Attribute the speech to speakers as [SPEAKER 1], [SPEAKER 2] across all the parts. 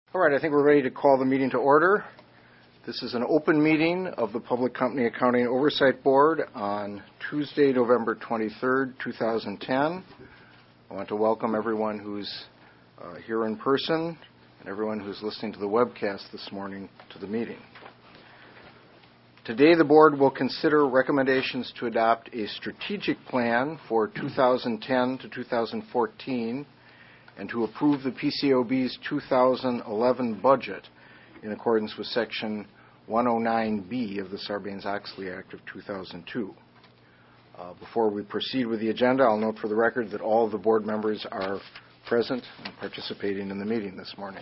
[SPEAKER 1] All right, I think we're ready to call the meeting to order. This is an open meeting of the Public Company Accounting Oversight Board on Tuesday, November 23rd, 2010. I want to welcome everyone who's here in person and everyone who's listening to the webcast this morning to the meeting. Today, the board will consider recommendations to adopt a strategic plan for 2010 to 2014 and to approve the PCAOB's 2011 budget in accordance with Section 109B of the Sarbanes-Oxley Act of 2002. Before we proceed with the agenda, I'll note for the record that all of the board members are present and participating in the meeting this morning.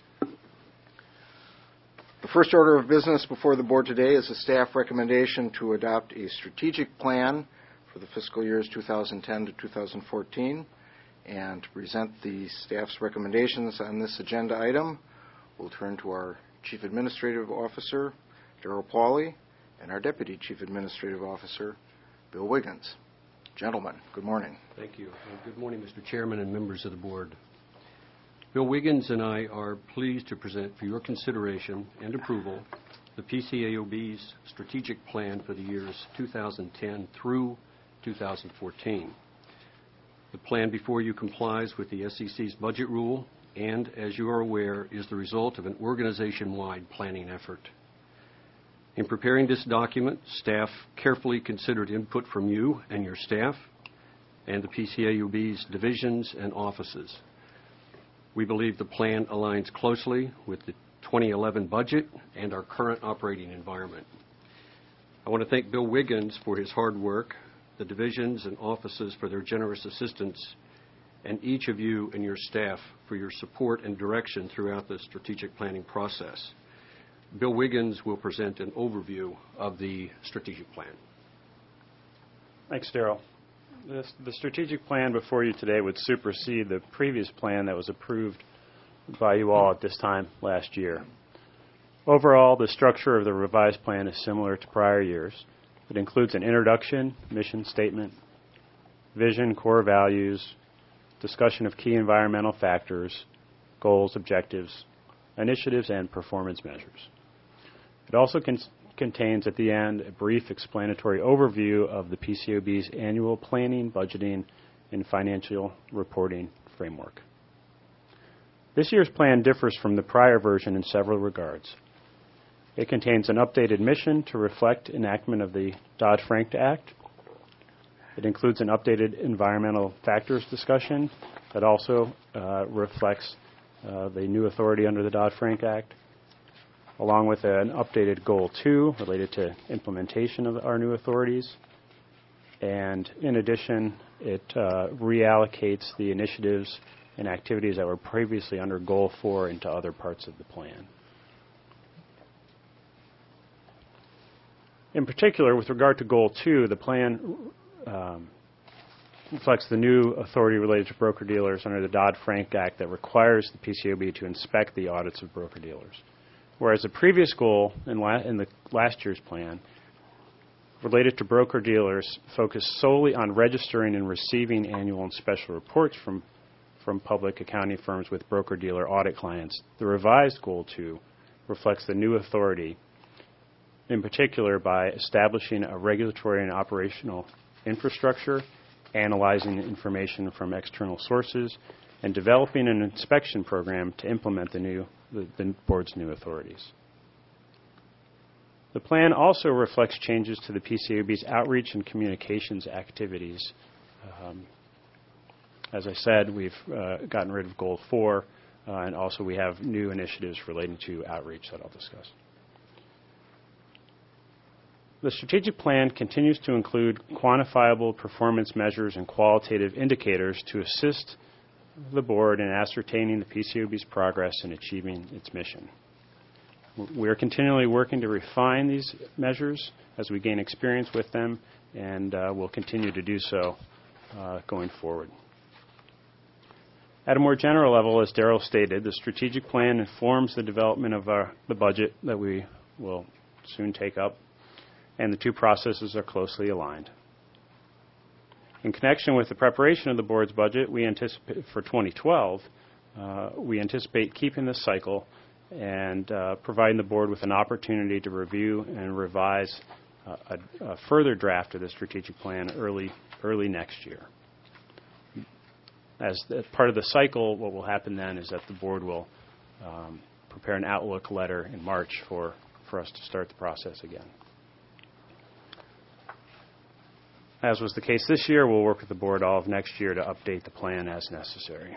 [SPEAKER 1] The first order of business before the board today is a staff recommendation to adopt a strategic plan for the fiscal years 2010 to 2014. And to present the staff's recommendations on this agenda item, we'll turn to our Chief Administrative Officer, Darrell Pauly, and our Deputy Chief Administrative Officer, Bill Wiggins. Gentlemen, good morning.
[SPEAKER 2] Thank you. Good morning, Mr. Chairman and members of the board. Bill Wiggins and I are pleased to present for your consideration and approval the PCAOB's strategic plan for the years 2010 through 2014. The plan before you complies with the SEC's budget rule and, as you are aware, is the result of an organization-wide planning effort. In preparing this document, staff carefully considered input from you and your staff and the PCAOB's divisions and offices. We believe the plan aligns closely with the 2011 budget and our current operating environment. I want to thank Bill Wiggins for his hard work, the divisions and offices for their generous assistance, and each of you and your staff for your support and direction throughout the strategic planning process. Bill Wiggins will present an overview of the strategic plan.
[SPEAKER 3] Thanks, Darrell. The strategic plan before you today would supersede the previous plan that was approved by you all at this time last year. Overall, the structure of the revised plan is similar to prior years. It includes an introduction, mission statement, vision, core values, discussion of key environmental factors, goals, objectives, initiatives, and performance measures. It also contains at the end a brief explanatory overview of the PCAOB's annual planning, budgeting, and financial reporting framework. This year's plan differs from the prior version in several regards. It contains an updated mission to reflect enactment of the Dodd-Frank Act. It includes an updated environmental factors discussion that also reflects the new authority under the Dodd-Frank Act, along with an updated Goal 2 related to implementation of our new authorities. And in addition, it reallocates the initiatives and activities that were previously under Goal 4 into other parts of the plan. In particular, with regard to Goal 2, the plan reflects the new authority related to broker-dealers under the Dodd-Frank Act that requires the PCAOB to inspect the audits of broker-dealers. Whereas the previous goal in the last year's plan related to broker-dealers focused solely on registering and receiving annual and special reports from public accounting firms with broker-dealer audit clients, the revised Goal 2 reflects the new authority, in particular by establishing a regulatory and operational infrastructure, analyzing information from external sources, and developing an inspection program to implement the board's new authorities. The plan also reflects changes to the PCAOB's outreach and communications activities. As I said, we've gotten rid of Goal 4, and also we have new initiatives relating to outreach that I'll discuss. The strategic plan continues to include quantifiable performance measures and qualitative indicators to assist the board in ascertaining the PCAOB's progress in achieving its mission. We are continually working to refine these measures as we gain experience with them, and will continue to do so going forward. At a more general level, as Darrell stated, the strategic plan informs the development of the budget that we will soon take up, and the two processes are closely aligned. In connection with the preparation of the board's budget, we anticipate for 2012, we anticipate keeping this cycle and providing the board with an opportunity to review and revise a further draft of the strategic plan early next year. As part of the cycle, what will happen then is that the board will prepare an outlook letter in March for us to start the process again. As was the case this year, we'll work with the board all of next year to update the plan as necessary.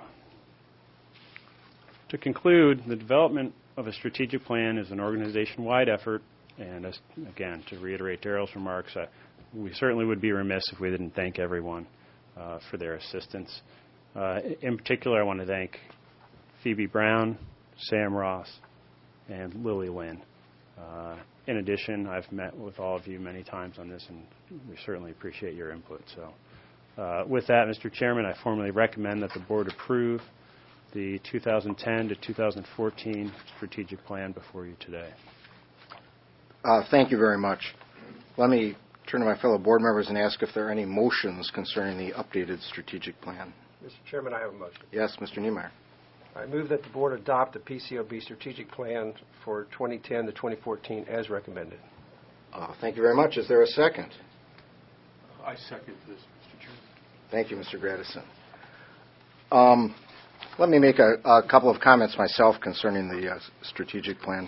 [SPEAKER 3] To conclude, the development of a strategic plan is an organization-wide effort, and again, to reiterate Darrell's remarks, we certainly would be remiss if we didn't thank everyone for their assistance. In particular, I want to thank Phoebe Brown, Sam Ross, and Lily Lynn. In addition, I've met with all of you many times on this, and we certainly appreciate your input. So, with that, Mr. Chairman, I formally recommend that the board approve the 2010 to 2014 strategic plan before you today.
[SPEAKER 1] Thank you very much. Let me turn to my fellow board members and ask if there are any motions concerning the updated strategic plan.
[SPEAKER 4] Mr. Chairman, I have a motion.
[SPEAKER 1] Yes, Mr. Niemeyer.
[SPEAKER 4] I move that the board adopt the PCOB strategic plan for 2010 to 2014 as recommended.
[SPEAKER 1] Thank you very much. Is there a second?
[SPEAKER 2] I second this, Mr. Chairman.
[SPEAKER 1] Thank you, Mr. Gradison. Let me make a couple of comments myself concerning the strategic plan.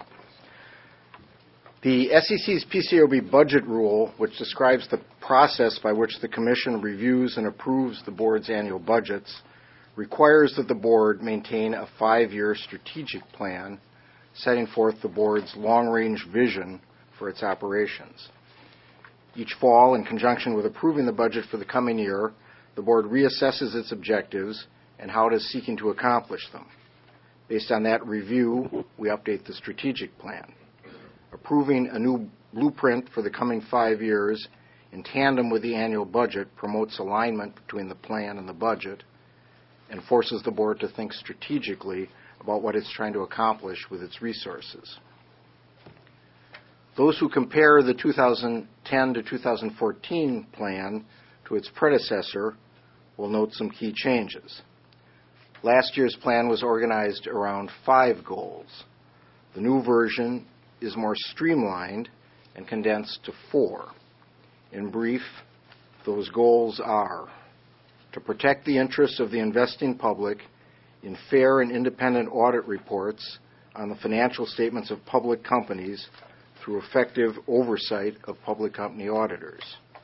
[SPEAKER 1] The SEC's PCOB budget rule, which describes the process by which the Commission reviews and approves the board's annual budgets, requires that the board maintain a 5-year strategic plan setting forth the board's long-range vision for its operations. Each fall, in conjunction with approving the budget for the coming year, the board reassesses its objectives and how it is seeking to accomplish them. Based on that review, we update the strategic plan. Approving a new blueprint for the coming 5 years in tandem with the annual budget promotes alignment between the plan and the budget and forces the board to think strategically about what it's trying to accomplish with its resources. Those who compare the 2010 to 2014 plan to its predecessor will note some key changes. Last year's plan was organized around 5 goals. The new version is more streamlined and condensed to 4. In brief, those goals are to protect the interests of the investing public in fair and independent audit reports on the financial statements of public companies through effective oversight of public company auditors.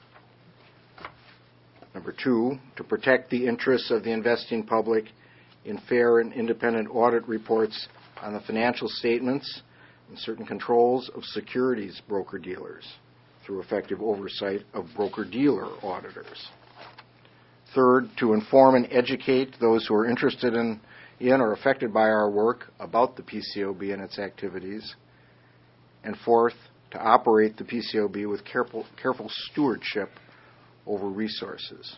[SPEAKER 1] Number 2, to protect the interests of the investing public in fair and independent audit reports on the financial statements and certain controls of securities broker-dealers through effective oversight of broker-dealer auditors. Third, to inform and educate those who are interested in or affected by our work about the PCOB and its activities. And fourth, to operate the PCOB with careful stewardship over resources.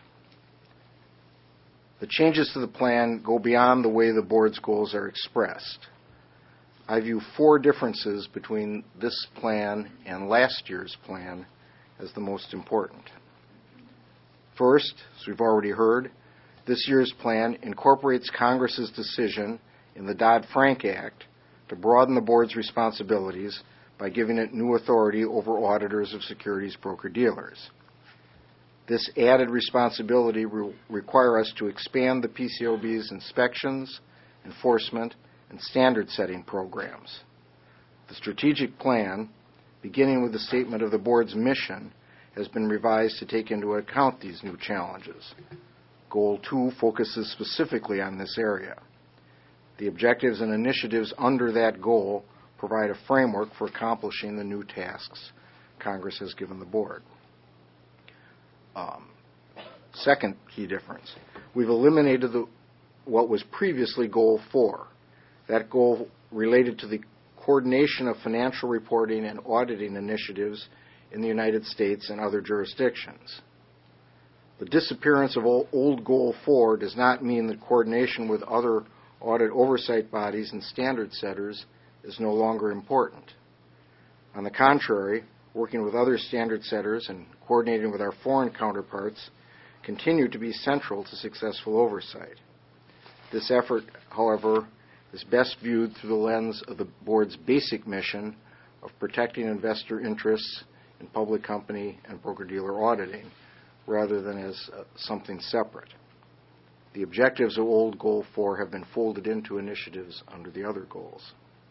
[SPEAKER 1] The changes to the plan go beyond the way the board's goals are expressed. I view 4 differences between this plan and last year's plan as the most important. First, as we've already heard, this year's plan incorporates Congress's decision in the Dodd-Frank Act to broaden the board's responsibilities by giving it new authority over auditors of securities broker-dealers. This added responsibility will require us to expand the PCOB's inspections, enforcement, and standard-setting programs. The strategic plan, beginning with the statement of the board's mission, has been revised to take into account these new challenges. Goal 2 focuses specifically on this area. The objectives and initiatives under that goal provide a framework for accomplishing the new tasks Congress has given the board. Second key difference, we've eliminated what was previously Goal 4. That goal related to the coordination of financial reporting and auditing initiatives in the United States and other jurisdictions. The disappearance of old Goal 4 does not mean that coordination with other audit oversight bodies and standard setters is no longer important. On the contrary, working with other standard setters and coordinating with our foreign counterparts continue to be central to successful oversight. This effort, however, is best viewed through the lens of the board's basic mission of protecting investor interests in public company and broker-dealer auditing, rather than as something separate. The objectives of Old Goal 4 have been folded into initiatives under the other goals.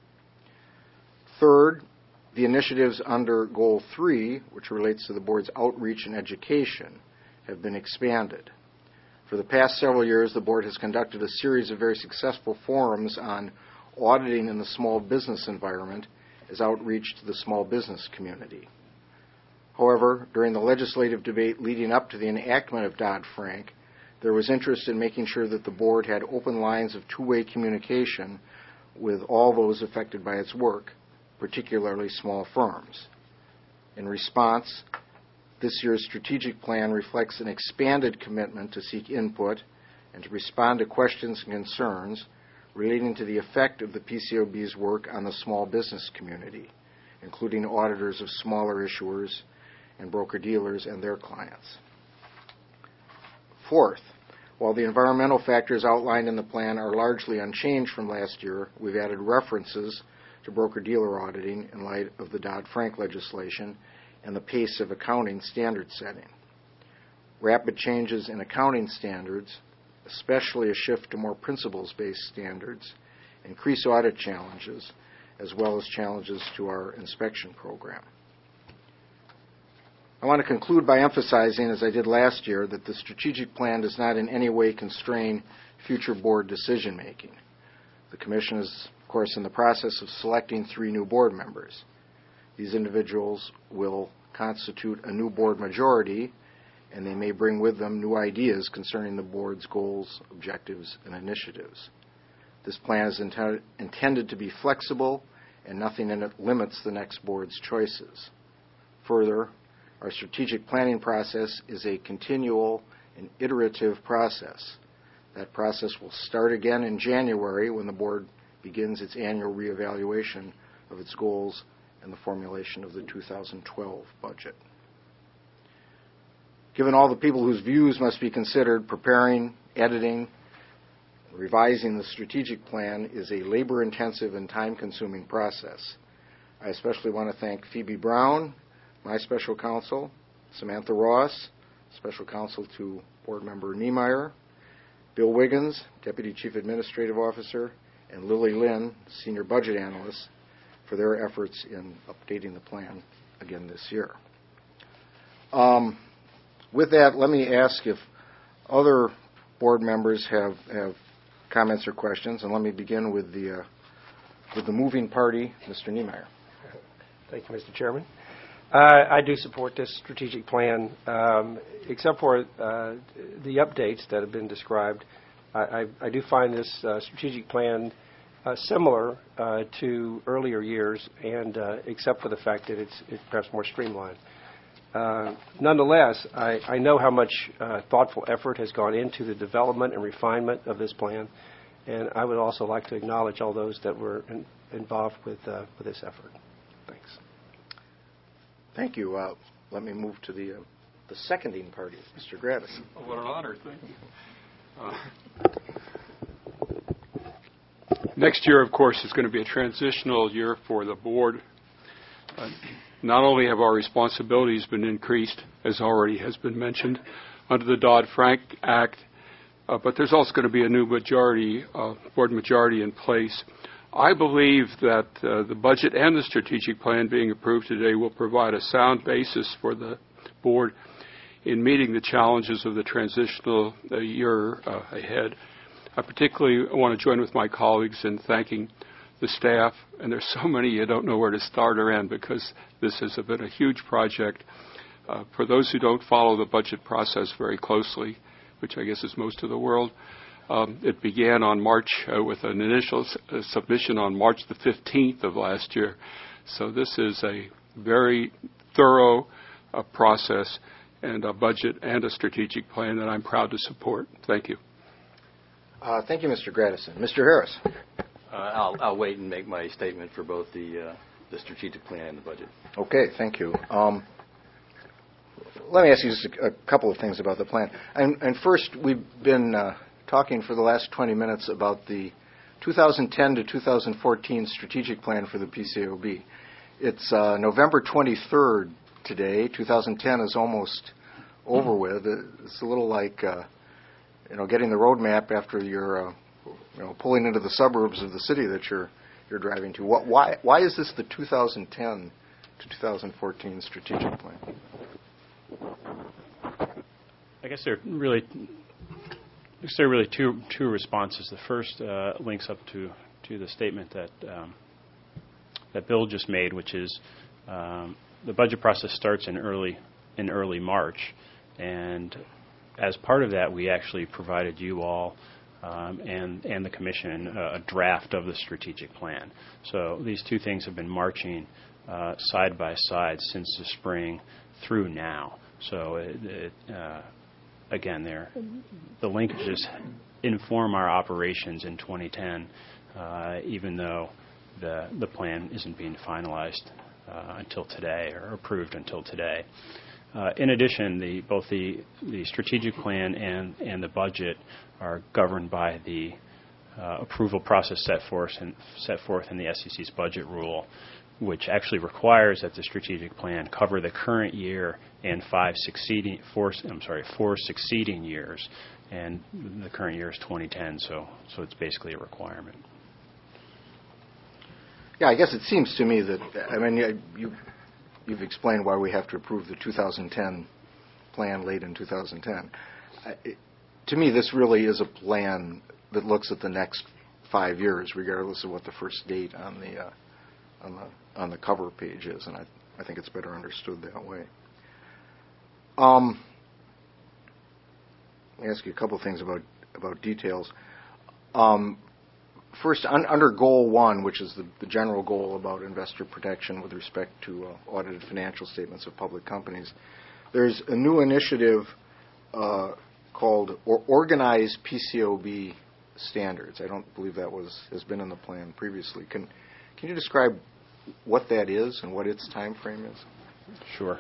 [SPEAKER 1] Third, the initiatives under Goal 3, which relates to the board's outreach and education, have been expanded. For the past several years, the board has conducted a series of very successful forums on auditing in the small business environment as outreach to the small business community. However, during the legislative debate leading up to the enactment of Dodd-Frank, there was interest in making sure that the board had open lines of two-way communication with all those affected by its work, particularly small firms. In response, this year's strategic plan reflects an expanded commitment to seek input and to respond to questions and concerns relating to the effect of the PCAOB's work on the small business community, including auditors of smaller issuers and broker-dealers and their clients. Fourth, while the environmental factors outlined in the plan are largely unchanged from last year, we've added references to broker-dealer auditing in light of the Dodd-Frank legislation and the pace of accounting standard setting. Rapid changes in accounting standards, especially a shift to more principles-based standards, increase audit challenges, as well as challenges to our inspection program. I want to conclude by emphasizing, as I did last year, that the strategic plan does not in any way constrain future board decision-making. The Commission is, of course, in the process of selecting 3 new board members. These individuals will constitute a new board majority, and they may bring with them new ideas concerning the board's goals, objectives, and initiatives. This plan is intended to be flexible, and nothing in it limits the next board's choices. Further, our strategic planning process is a continual and iterative process. That process will start again in January when the board begins its annual reevaluation of its goals and the formulation of the 2012 budget. Given all the people whose views must be considered, preparing, editing, and revising the strategic plan is a labor-intensive and time-consuming process. I especially want to thank Phoebe Brown, my special counsel, Samantha Ross, special counsel to Board Member Niemeyer, Bill Wiggins, Deputy Chief Administrative Officer, and Lily Lynn, Senior Budget Analyst, for their efforts in updating the plan again this year. With that, let me ask if other board members have comments or questions, and let me begin with the moving party, Mr. Niemeyer.
[SPEAKER 4] Thank you, Mr. Chairman. I do support this strategic plan, except for the updates that have been described. I do find this strategic plan similar to earlier years, and except for the fact that it's perhaps more streamlined. Nonetheless, I know how much thoughtful effort has gone into the development and refinement of this plan, and I would also like to acknowledge all those that were involved with this effort. Thanks.
[SPEAKER 1] Thank you. Let me move to the seconding party, Mr. Gravis.
[SPEAKER 5] Oh, what an honor. Thank you. Next year, of course, is going to be a transitional year for the board. Not only have our responsibilities been increased, as already has been mentioned, under the Dodd-Frank Act, but there's also going to be a new board majority in place. I believe that the budget and the strategic plan being approved today will provide a sound basis for the board in meeting the challenges of the transitional year ahead. I particularly want to join with my colleagues in thanking the staff, and there's so many you don't know where to start or end because this has been a huge project. For those who don't follow the budget process very closely, which I guess is most of the world, it began on March with an initial submission on March the 15th of last year. So this is a very thorough process and a budget and a strategic plan that I'm proud to support. Thank you.
[SPEAKER 1] Thank you, Mr. Gradison. Mr. Harris.
[SPEAKER 6] I'll wait and make my statement for both the strategic plan and the budget.
[SPEAKER 1] Okay, thank you. Let me ask you just a couple of things about the plan. And first, we've been talking for the last 20 minutes about the 2010 to 2014 strategic plan for the PCAOB. It's November 23rd today. 2010 is almost over with. It's a little like getting the road map after you're pulling into the suburbs of the city that you're driving to. Why is this the 2010 to 2014 strategic plan?
[SPEAKER 3] I guess there are really two responses. The first links up to the statement that Bill just made, which is the budget process starts in early March, and as part of that, we actually provided you all and the Commission a draft of the strategic plan. So these two things have been marching side by side since the spring through now. So again, the linkages inform our operations in 2010, even though the plan isn't being finalized until today or approved until today. In addition, both the strategic plan and the budget are governed by the approval process set forth in the SEC's budget rule, which actually requires that the strategic plan cover the current year and four succeeding years, and the current year is 2010, so it's basically a requirement.
[SPEAKER 1] Yeah, I guess it seems to me that, you've explained why we have to approve the 2010 plan late in 2010. To me, this really is a plan that looks at the next 5 years, regardless of what the first date on the cover page is, and I think it's better understood that way. Let me ask you a couple of things about details. First, under Goal 1, which is the general goal about investor protection with respect to audited financial statements of public companies, there's a new initiative called Organized PCAOB Standards. I don't believe that has been in the plan previously. Can you describe what that is and what its time frame is?
[SPEAKER 3] Sure.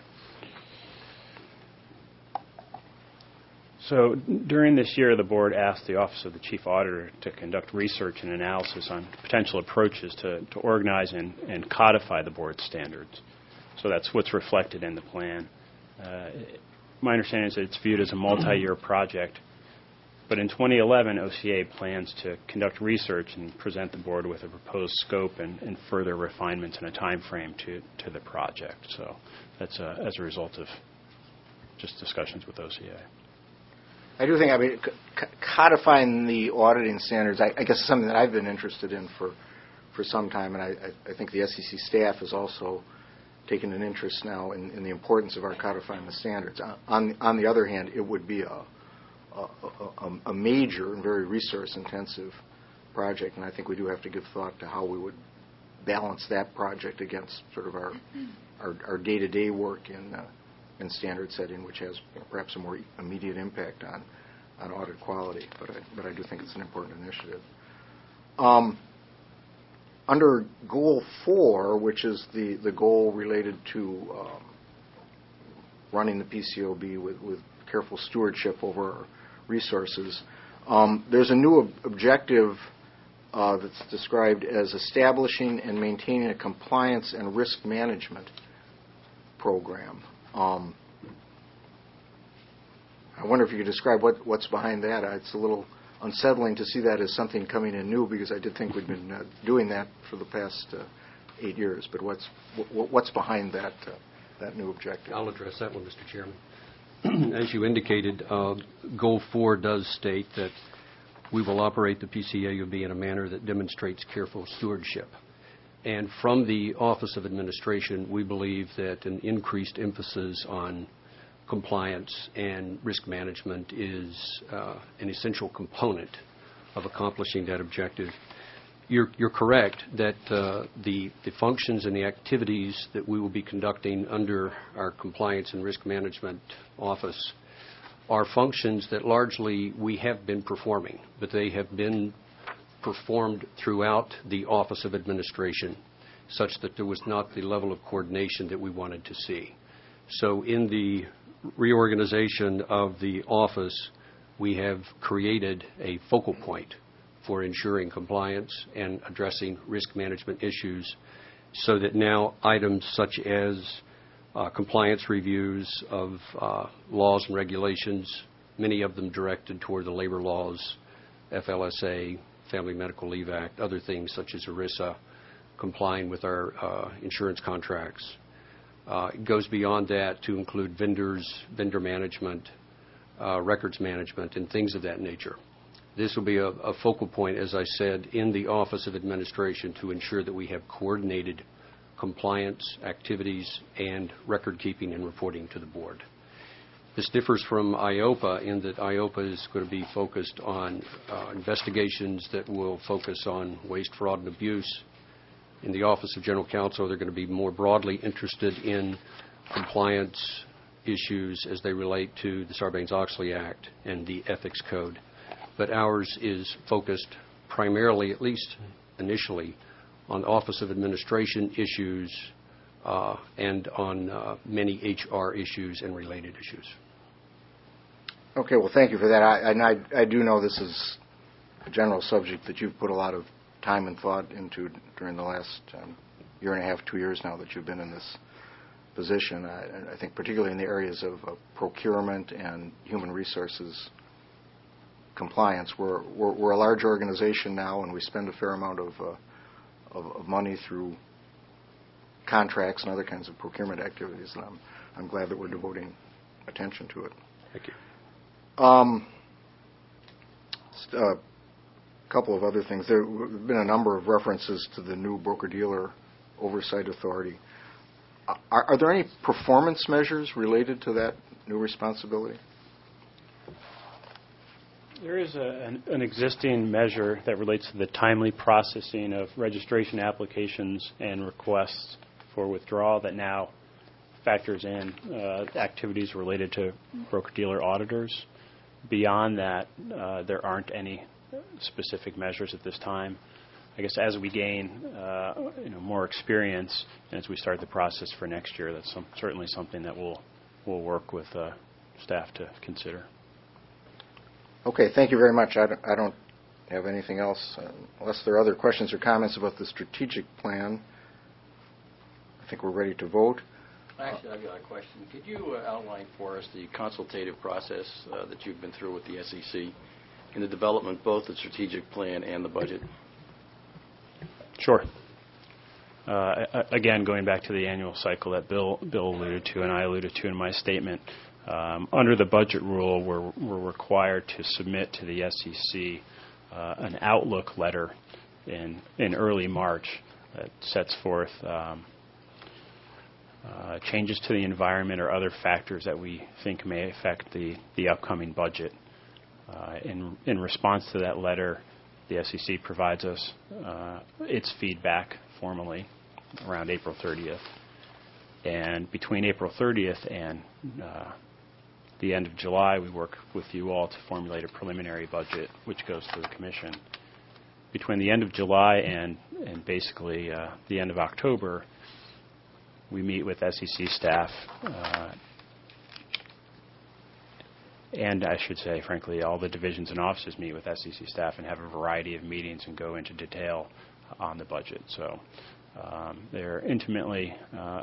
[SPEAKER 3] So during this year, the Board asked the Office of the Chief Auditor to conduct research and analysis on potential approaches to organize and codify the Board's standards. So that's what's reflected in the plan. My understanding is that it's viewed as a multi-year project, but in 2011, OCA plans to conduct research and present the Board with a proposed scope and further refinements and a time frame to the project. So that's as a result of just discussions with OCA.
[SPEAKER 1] I do think, codifying the auditing standards, I guess, is something that I've been interested in for some time, and I think the SEC staff has also taken an interest now in the importance of our codifying the standards. On the other hand, it would be a major and very resource-intensive project, and I think we do have to give thought to how we would balance that project against sort of our day-to-day work in standard setting, which has perhaps a more immediate impact on audit quality. But I do think it's an important initiative. Under Goal 4, which is the goal related to running the PCAOB with careful stewardship over our resources, there's a new objective that's described as establishing and maintaining a compliance and risk management program. I wonder if you could describe what's behind that. It's a little unsettling to see that as something coming in new, because I did think we'd been doing that for the past 8 years. But what's behind that new objective?
[SPEAKER 2] I'll address that one, Mr. Chairman. As you indicated, Goal 4 does state that we will operate the PCAOB in a manner that demonstrates careful stewardship. And from the Office of Administration, we believe that an increased emphasis on compliance and risk management is an essential component of accomplishing that objective. You're correct that the functions and the activities that we will be conducting under our Compliance and Risk Management Office are functions that largely we have been performing, but they have been performed throughout the Office of Administration such that there was not the level of coordination that we wanted to see. So in the reorganization of the office, we have created a focal point for ensuring compliance and addressing risk management issues, so that now items such as compliance reviews of laws and regulations, many of them directed toward the labor laws, FLSA, Family Medical Leave Act, other things such as ERISA, complying with our insurance contracts. It goes beyond that to include vendors, vendor management, records management, and things of that nature. This will be a focal point, as I said, in the Office of Administration to ensure that we have coordinated compliance activities and record keeping and reporting to the board. This differs from IOPA in that IOPA is going to be focused on investigations that will focus on waste, fraud, and abuse. In the Office of General Counsel, they're going to be more broadly interested in compliance issues as they relate to the Sarbanes-Oxley Act and the Ethics Code. But ours is focused primarily, at least initially, on Office of Administration issues and on many HR issues and related issues.
[SPEAKER 1] Okay, well, thank you for that. I do know this is a general subject that you've put a lot of time and thought into during the last year and a half, 2 years now that you've been in this position. I think particularly in the areas of procurement and human resources compliance. We're a large organization now, and we spend a fair amount of money through contracts and other kinds of procurement activities, and I'm glad that we're devoting attention to it.
[SPEAKER 2] Thank you.
[SPEAKER 1] Just a couple of other things. There have been a number of references to the new broker-dealer oversight authority. Are there any performance measures related to that new responsibility?
[SPEAKER 3] There is an existing measure that relates to the timely processing of registration applications and requests for withdrawal that now factors in activities related to broker-dealer auditors. Beyond that, there aren't any specific measures at this time. I guess as we gain more experience and as we start the process for next year, that's certainly something that we'll work with staff to consider.
[SPEAKER 1] Okay, thank you very much. I don't have anything else. Unless there are other questions or comments about the strategic plan, I think we're ready to vote.
[SPEAKER 6] Actually, I've got a question. Could you outline for us the consultative process that you've been through with the SEC in the development, both the strategic plan and the budget?
[SPEAKER 3] Sure. Again, going back to the annual cycle that Bill alluded to and I alluded to in my statement, under the budget rule, we're required to submit to the SEC an outlook letter in early March that sets forth changes to the environment or other factors that we think may affect the upcoming budget. In response to that letter, the SEC provides us its feedback formally around April 30th. And between April 30th and the end of July, we work with you all to formulate a preliminary budget, which goes to the Commission. Between the end of July and basically the end of October, we meet with SEC staff, and I should say, frankly, all the divisions and offices meet with SEC staff and have a variety of meetings and go into detail on the budget. So they're intimately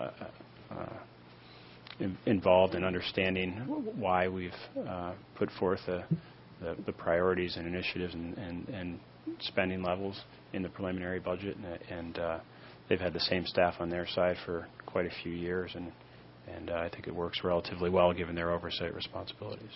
[SPEAKER 3] involved in understanding why we've put forth the priorities and initiatives and spending levels in the preliminary budget, and they've had the same staff on their side for quite a few years, and I think it works relatively well given their oversight responsibilities.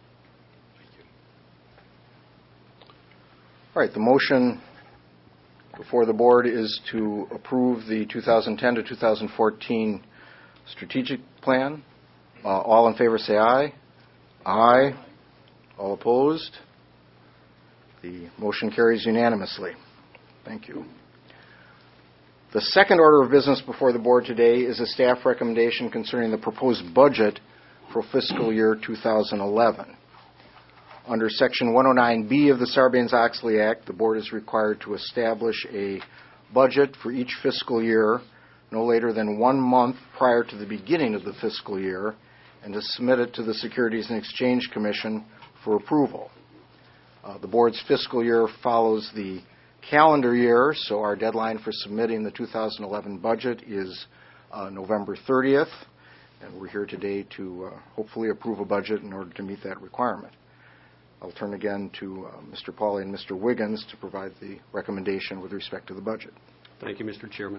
[SPEAKER 1] All right, the motion before the board is to approve the 2010 to 2014 strategic plan. All in favor say aye. Aye. All opposed? The motion carries unanimously. Thank you. The second order of business before the board today is a staff recommendation concerning the proposed budget for fiscal year 2011. Under Section 109B of the Sarbanes-Oxley Act, the board is required to establish a budget for each fiscal year no later than 1 month prior to the beginning of the fiscal year and to submit it to the Securities and Exchange Commission for approval. The board's fiscal year follows the calendar year, so our deadline for submitting the 2011 budget is November 30th, and we're here today to hopefully approve a budget in order to meet that requirement. I'll turn again to Mr. Pauly and Mr. Wiggins to provide the recommendation with respect to the budget.
[SPEAKER 2] Thank you, Mr. Chairman.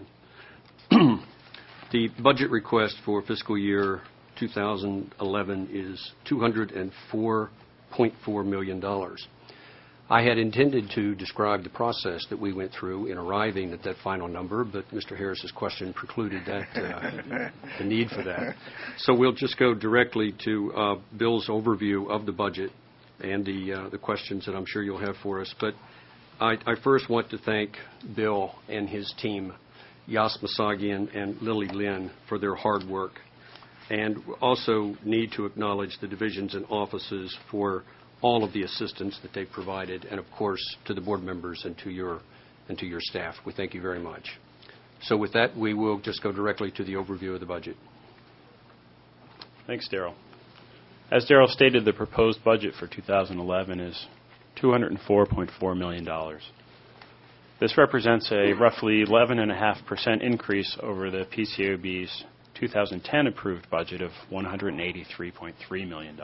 [SPEAKER 2] The budget request for fiscal year 2011 is $204.4 million. I had intended to describe the process that we went through in arriving at that final number, but Mr. Harris's question precluded that, the need for that. So we'll just go directly to Bill's overview of the budget and the questions that I'm sure you'll have for us. But I first want to thank Bill and his team, Yas Masagian and Lily Lynn, for their hard work. And also need to acknowledge the divisions and offices for all of the assistance that they've provided, and of course to the board members and to your staff. We thank you very much. So with that, we will just go directly to the overview of the budget.
[SPEAKER 3] Thanks, Darrell. As Darrell stated, the proposed budget for 2011 is $204.4 million. This represents a roughly 11.5% increase over the PCAOB's 2010 approved budget of $183.3 million.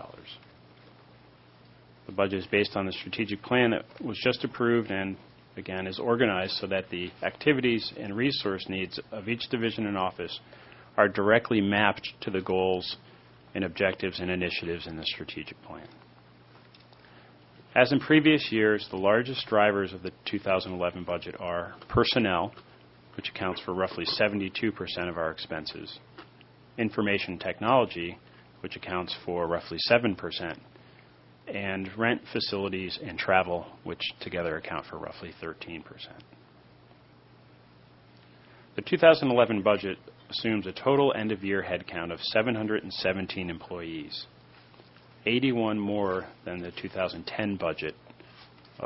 [SPEAKER 3] The budget is based on the strategic plan that was just approved and, again, is organized so that the activities and resource needs of each division and office are directly mapped to the goals and objectives and initiatives in the strategic plan. As in previous years, the largest drivers of the 2011 budget are personnel, which accounts for roughly 72% of our expenses, information technology, which accounts for roughly 7%, and rent, facilities, and travel, which together account for roughly 13%. The 2011 budget assumes a total end-of-year headcount of 717 employees, 81 more than the 2010 budget of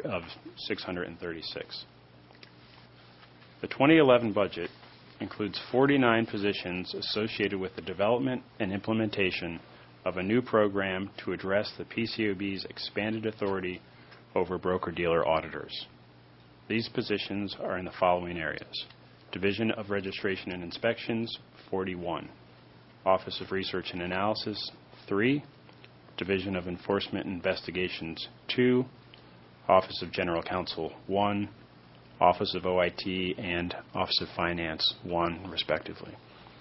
[SPEAKER 3] 636. The 2011 budget includes 49 positions associated with the development and implementation of a new program to address the PCAOB's expanded authority over broker-dealer auditors. These positions are in the following areas: Division of Registration and Inspections, 41. Office of Research and Analysis, 3. Division of Enforcement and Investigations, 2. Office of General Counsel, 1. Office of OIT and Office of Finance, 1, respectively.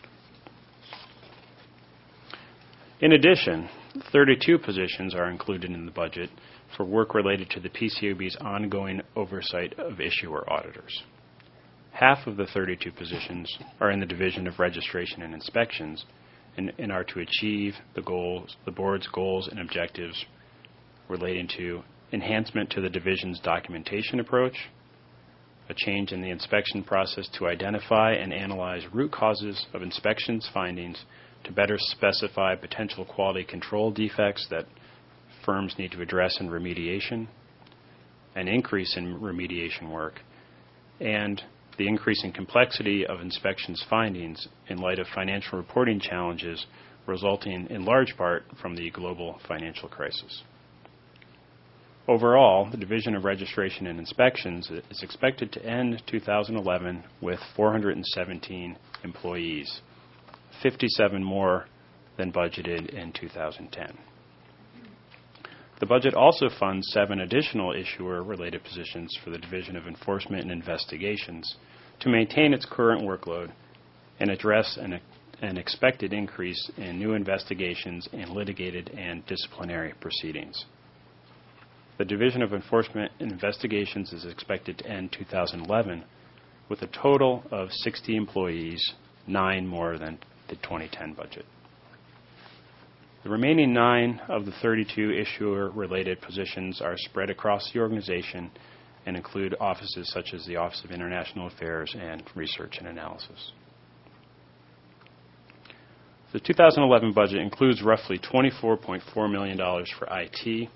[SPEAKER 3] In addition, 32 positions are included in the budget for work related to the PCAOB's ongoing oversight of issuer auditors. Half of the 32 positions are in the Division of Registration and Inspections and are to achieve the board's goals and objectives relating to enhancement to the division's documentation approach, a change in the inspection process to identify and analyze root causes of inspections findings to better specify potential quality control defects that firms need to address in remediation, an increase in remediation work, and the increasing complexity of inspections findings in light of financial reporting challenges resulting in large part from the global financial crisis. Overall, the Division of Registration and Inspections is expected to end 2011 with 417 employees, 57 more than budgeted in 2010. The budget also funds 7 additional issuer-related positions for the Division of Enforcement and Investigations to maintain its current workload and address an expected increase in new investigations and litigated and disciplinary proceedings. The Division of Enforcement and Investigations is expected to end 2011 with a total of 60 employees, 9 more than the 2010 budget. The remaining 9 of the 32 issuer-related positions are spread across the organization and include offices such as the Office of International Affairs and Research and Analysis. The 2011 budget includes roughly $24.4 million for IT.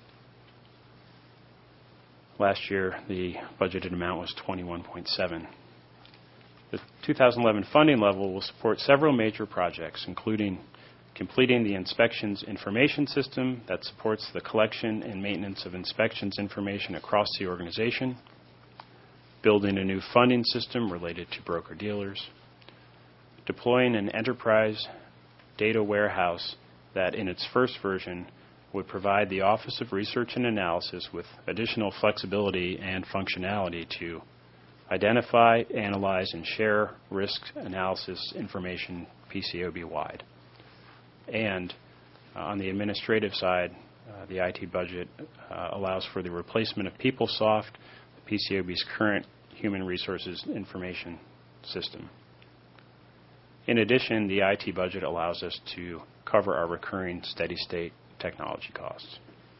[SPEAKER 3] Last year, the budgeted amount was $21.7. The 2011 funding level will support several major projects, including completing the inspections information system that supports the collection and maintenance of inspections information across the organization, building a new funding system related to broker-dealers, deploying an enterprise data warehouse that in its first version would provide the Office of Research and Analysis with additional flexibility and functionality to identify, analyze, and share risk analysis information PCAOB-wide. And on the administrative side, the IT budget allows for the replacement of PeopleSoft, the PCAOB's current human resources information system. In addition, the IT budget allows us to cover our recurring steady-state technology costs.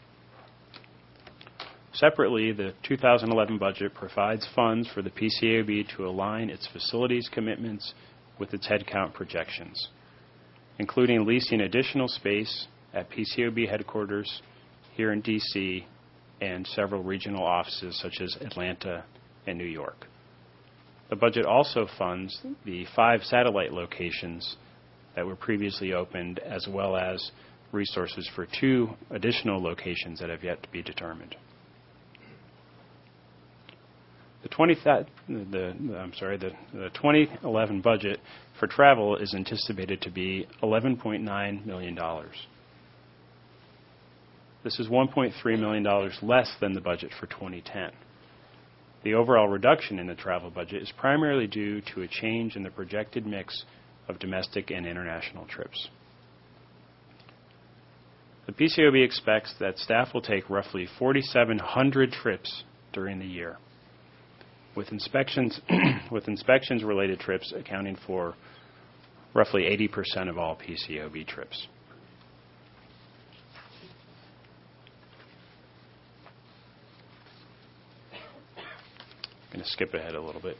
[SPEAKER 3] Separately, the 2011 budget provides funds for the PCAOB to align its facilities commitments with its headcount projections, including leasing additional space at PCAOB headquarters here in D.C. and several regional offices such as Atlanta and New York. The budget also funds the 5 satellite locations that were previously opened, as well as resources for 2 additional locations that have yet to be determined. The 2011 budget for travel is anticipated to be $11.9 million. This is $1.3 million less than the budget for 2010. The overall reduction in the travel budget is primarily due to a change in the projected mix of domestic and international trips. The PCAOB expects that staff will take roughly 4,700 trips during the year, with inspections-related trips accounting for roughly 80% of all PCAOB trips. I'm going to skip ahead a little bit.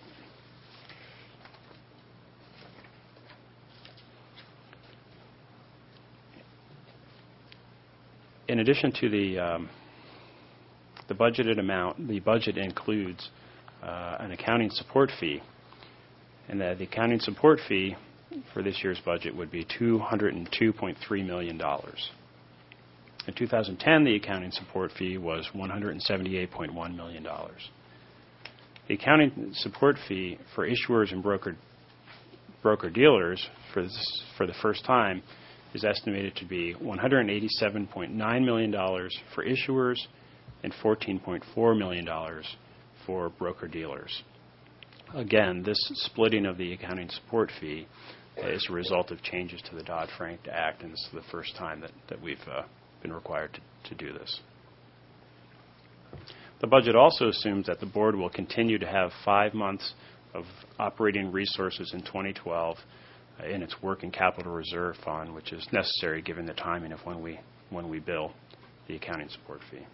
[SPEAKER 3] In addition to the budgeted amount, the budget includes an accounting support fee, and the accounting support fee for this year's budget would be $202.3 million. In 2010, the accounting support fee was $178.1 million. The accounting support fee for issuers and broker-dealers for the first time is estimated to be $187.9 million for issuers and $14.4 million for broker-dealers. Again, this splitting of the accounting support fee is a result of changes to the Dodd-Frank Act, and this is the first time that we've been required to do this. The budget also assumes that the board will continue to have 5 months of operating resources in 2012 in its working capital reserve fund, which is necessary given the timing of when we bill the accounting support fee.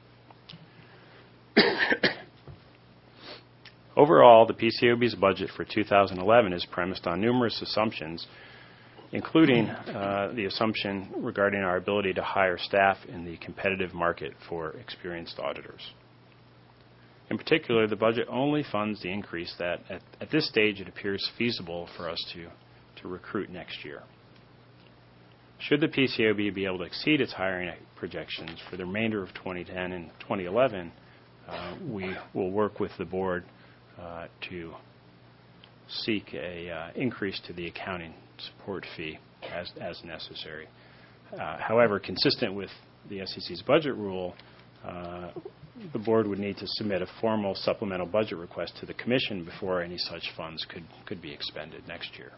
[SPEAKER 3] Overall, the PCAOB's budget for 2011 is premised on numerous assumptions, including the assumption regarding our ability to hire staff in the competitive market for experienced auditors. In particular, the budget only funds the increase that, at this stage, it appears feasible for us to recruit next year. Should the PCAOB be able to exceed its hiring projections for the remainder of 2010 and 2011, we will work with the board to seek a increase to the accounting support fee as necessary. However, consistent with the SEC's budget rule, the board would need to submit a formal supplemental budget request to the Commission before any such funds could be expended next year.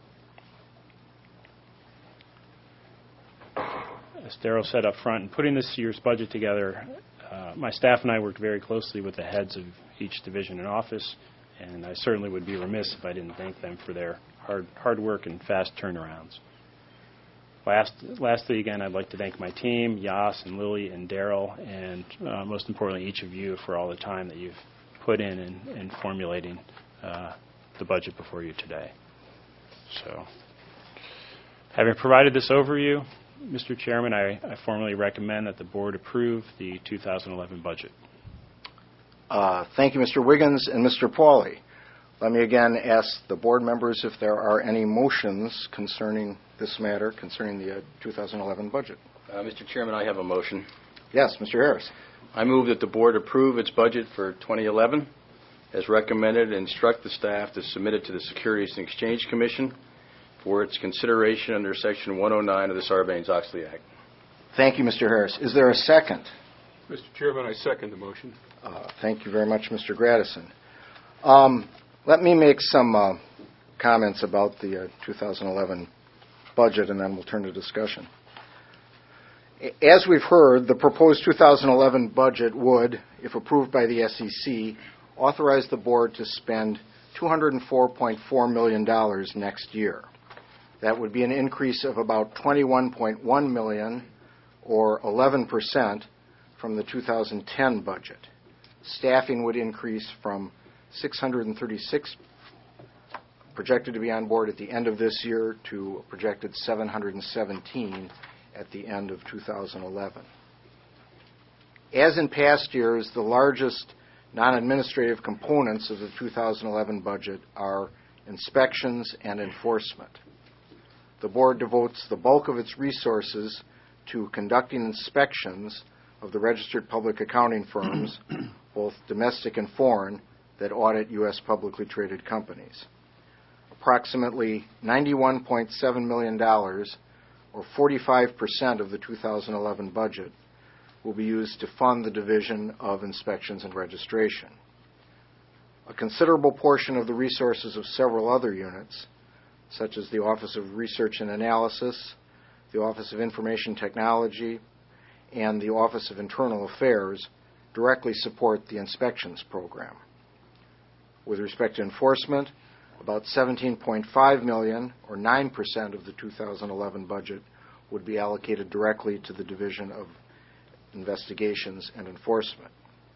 [SPEAKER 3] As Darrell said up front, in putting this year's budget together, my staff and I worked very closely with the heads of each division and office, and I certainly would be remiss if I didn't thank them for their hard work and fast turnarounds. Lastly, again, I'd like to thank my team, Yas and Lily and Darrell, and most importantly, each of you for all the time that you've put in formulating the budget before you today. So, having provided this overview, Mr. Chairman, I formally recommend that the board approve the 2011 budget.
[SPEAKER 1] Thank you, Mr. Wiggins and Mr. Pauly. Let me again ask the board members if there are any motions concerning this matter, concerning the 2011 budget.
[SPEAKER 6] Mr. Chairman, I have a motion.
[SPEAKER 1] Yes, Mr. Harris.
[SPEAKER 6] I move that the board approve its budget for 2011 as recommended and instruct the staff to submit it to the Securities and Exchange Commission for its consideration under Section 109 of the Sarbanes-Oxley Act.
[SPEAKER 1] Thank you, Mr. Harris. Is there a second?
[SPEAKER 5] Mr. Chairman, I second the motion.
[SPEAKER 1] Thank you very much, Mr. Gradison. Let me make some comments about the 2011 budget, and then we'll turn to discussion. As we've heard, the proposed 2011 budget would, if approved by the SEC, authorize the board to spend $204.4 million next year. That would be an increase of about $21.1 million, or 11%, from the 2010 budget. Staffing would increase from 636 projected to be on board at the end of this year to a projected 717 at the end of 2011. As in past years, the largest non-administrative components of the 2011 budget are inspections and enforcement. The board devotes the bulk of its resources to conducting inspections of the registered public accounting firms, both domestic and foreign, that audit U.S. publicly traded companies. Approximately $91.7 million, or 45% of the 2011 budget, will be used to fund the Division of Inspections and Registration. A considerable portion of the resources of several other units, such as the Office of Research and Analysis, the Office of Information Technology, and the Office of Internal Affairs, directly support the inspections program. With respect to enforcement, about $17.5 million, or 9% of the 2011 budget, would be allocated directly to the Division of Investigations and Enforcement.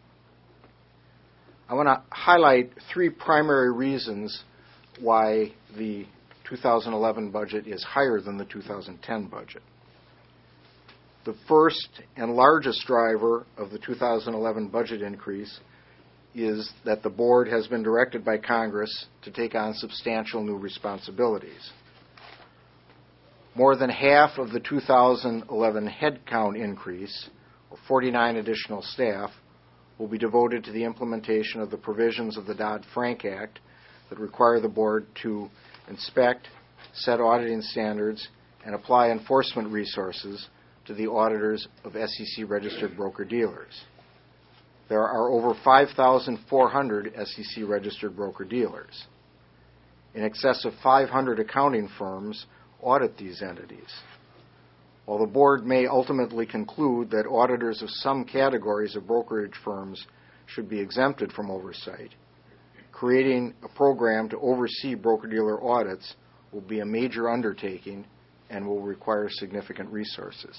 [SPEAKER 1] I want to highlight three primary reasons why the 2011 budget is higher than the 2010 budget. The first and largest driver of the 2011 budget increase is that the board has been directed by Congress to take on substantial new responsibilities. More than half of the 2011 headcount increase, or 49 additional staff, will be devoted to the implementation of the provisions of the Dodd-Frank Act that require the board to inspect, set auditing standards, and apply enforcement resources to the auditors of SEC-registered broker-dealers. There are over 5,400 SEC-registered broker-dealers. In excess of 500 accounting firms audit these entities. While the board may ultimately conclude that auditors of some categories of brokerage firms should be exempted from oversight, creating a program to oversee broker-dealer audits will be a major undertaking and will require significant resources.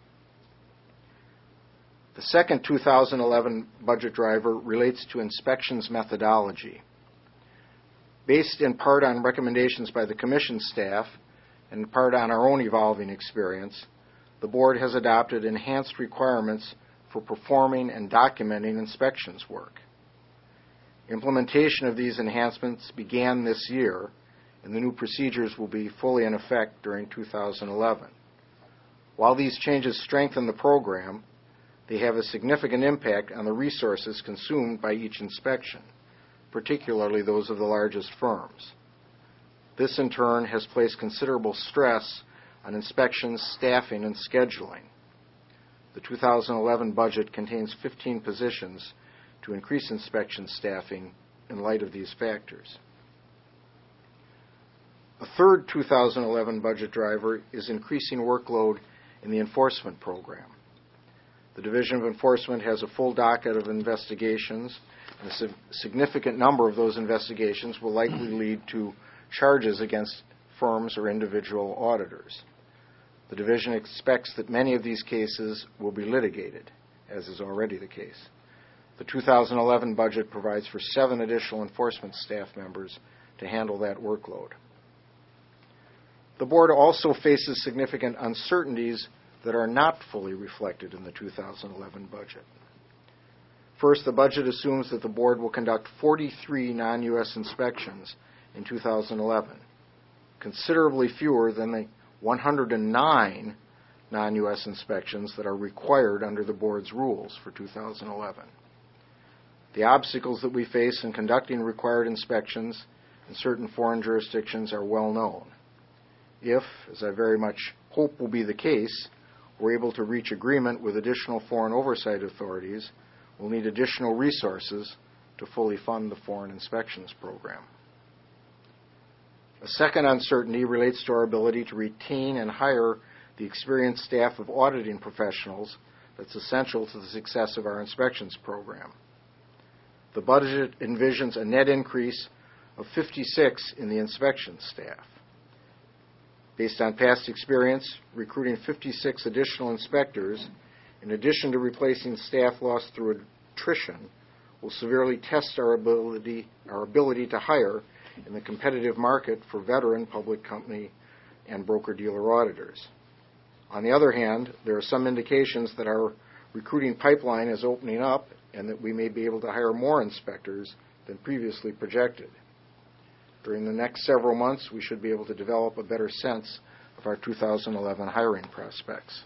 [SPEAKER 1] The second 2011 budget driver relates to inspections methodology. Based in part on recommendations by the Commission staff and in part on our own evolving experience, the board has adopted enhanced requirements for performing and documenting inspections work. Implementation of these enhancements began this year, and the new procedures will be fully in effect during 2011. While these changes strengthen the program, they have a significant impact on the resources consumed by each inspection, particularly those of the largest firms. This, in turn, has placed considerable stress on inspections, staffing, and scheduling. The 2011 budget contains 15 positions to increase inspection staffing in light of these factors. A third 2011 budget driver is increasing workload in the enforcement program. The Division of Enforcement has a full docket of investigations, and a significant number of those investigations will likely lead to charges against firms or individual auditors. The Division expects that many of these cases will be litigated, as is already the case. The 2011 budget provides for 7 additional enforcement staff members to handle that workload. The board also faces significant uncertainties that are not fully reflected in the 2011 budget. First, the budget assumes that the board will conduct 43 non-U.S. inspections in 2011, considerably fewer than the 109 non-U.S. inspections that are required under the board's rules for 2011. The obstacles that we face in conducting required inspections in certain foreign jurisdictions are well known. If, as I very much hope will be the case, we're able to reach agreement with additional foreign oversight authorities, we'll need additional resources to fully fund the foreign inspections program. A second uncertainty relates to our ability to retain and hire the experienced staff of auditing professionals that's essential to the success of our inspections program. The budget envisions a net increase of 56 in the inspection staff. Based on past experience, recruiting 56 additional inspectors, in addition to replacing staff lost through attrition, will severely test our ability to hire in the competitive market for veteran public company and broker-dealer auditors. On the other hand, there are some indications that our recruiting pipeline is opening up and that we may be able to hire more inspectors than previously projected. During the next several months, we should be able to develop a better sense of our 2011 hiring prospects.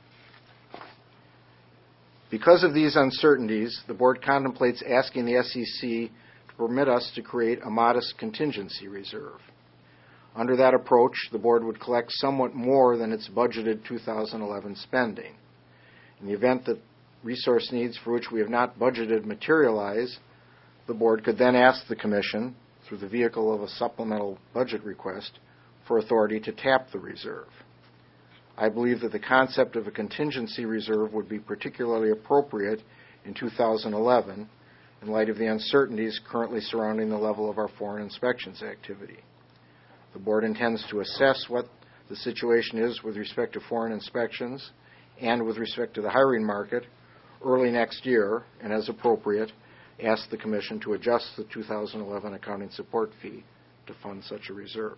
[SPEAKER 1] Because of these uncertainties, the board contemplates asking the SEC to permit us to create a modest contingency reserve. Under that approach, the board would collect somewhat more than its budgeted 2011 spending. In the event that resource needs for which we have not budgeted materialize, the board could then ask the Commission, through the vehicle of a supplemental budget request, for authority to tap the reserve. I believe that the concept of a contingency reserve would be particularly appropriate in 2011 in light of the uncertainties currently surrounding the level of our foreign inspections activity. The board intends to assess what the situation is with respect to foreign inspections and with respect to the hiring market early next year, and as appropriate, ask the Commission to adjust the 2011 accounting support fee to fund such a reserve.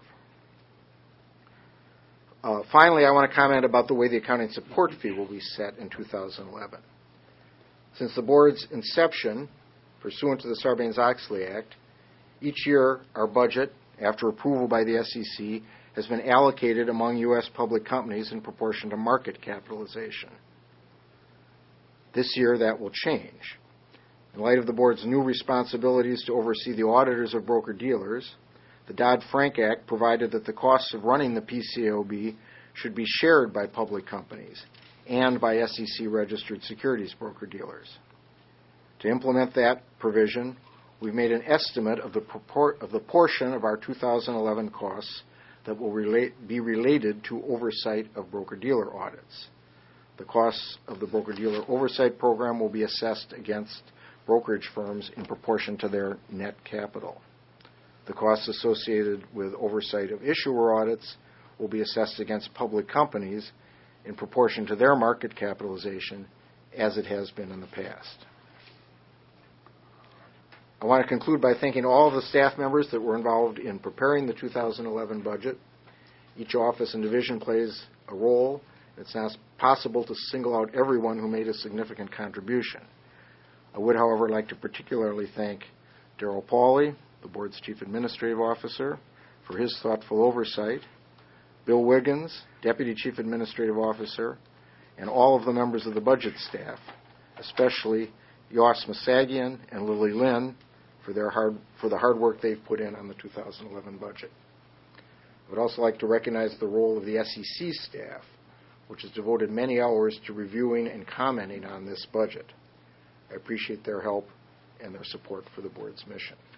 [SPEAKER 1] Finally, I want to comment about the way the accounting support fee will be set in 2011. Since the board's inception, pursuant to the Sarbanes-Oxley Act, each year our budget, after approval by the SEC, has been allocated among U.S. public companies in proportion to market capitalization. This year that will change. In light of the board's new responsibilities to oversee the auditors of broker-dealers, the Dodd-Frank Act provided that the costs of running the PCAOB should be shared by public companies and by SEC-registered securities broker-dealers. To implement that provision, we've made an estimate of the portion of our 2011 costs that will be related to oversight of broker-dealer audits. The costs of the broker-dealer oversight program will be assessed against brokerage firms in proportion to their net capital. The costs associated with oversight of issuer audits will be assessed against public companies in proportion to their market capitalization, as it has been in the past. I want to conclude by thanking all of the staff members that were involved in preparing the 2011 budget. Each office and division plays a role. It's not possible to single out everyone who made a significant contribution. I would, however, like to particularly thank Darrell Pauly, the board's Chief Administrative Officer, for his thoughtful oversight, Bill Wiggins, Deputy Chief Administrative Officer, and all of the members of the budget staff, especially Yoss Masagian and Lily Lynn, for the hard work they've put in on the 2011 budget. I would also like to recognize the role of the SEC staff, which has devoted many hours to reviewing and commenting on this budget. I appreciate their help and their support for the board's mission.